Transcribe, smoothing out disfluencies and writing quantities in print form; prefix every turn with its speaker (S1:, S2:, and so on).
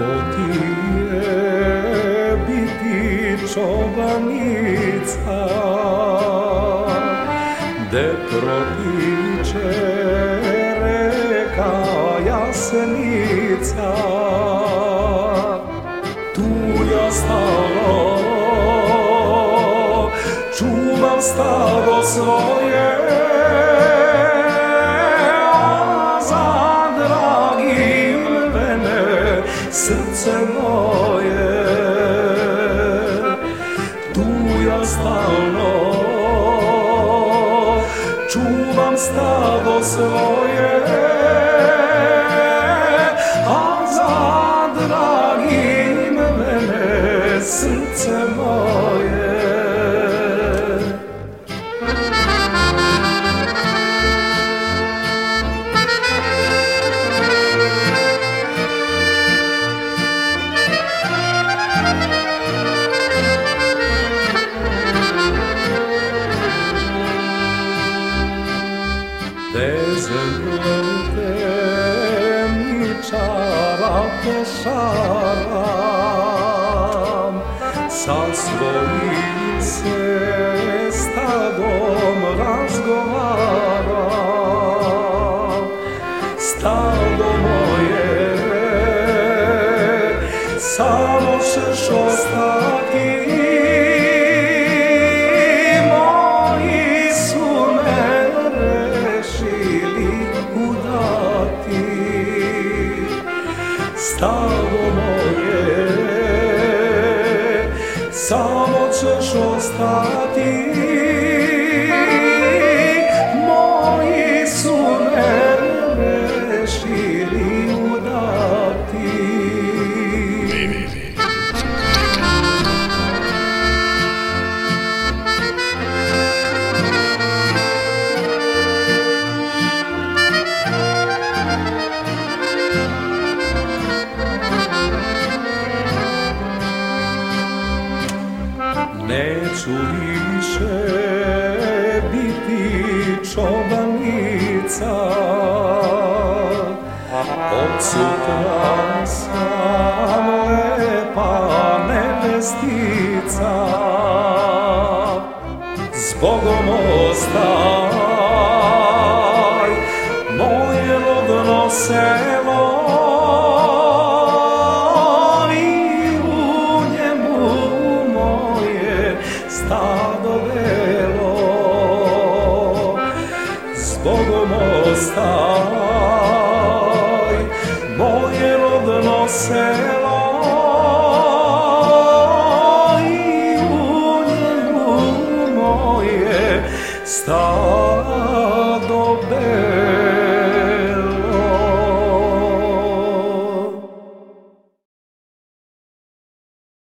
S1: ti je biti čobanica, de protiče reka Jasnica. Tu ja stalo čuvam stado svoje, a za dragim mene srce moje. Tu ja stalno čuvam stado svoje, a za dragim mene srce moje. Dezembrate mi čarate šaram, sa svojim se stadom razgovaram. Stado moje, samo ćeš ostati, stado moje, samo ćeš ostati, moji su me rešili udati. Neću više biti čobanica, od sutra sam lepa nevestica. Zbogom ostaj moje rodno selo, stado belo. Zbogom ostaj moje rodno selo, i u njemu moje stado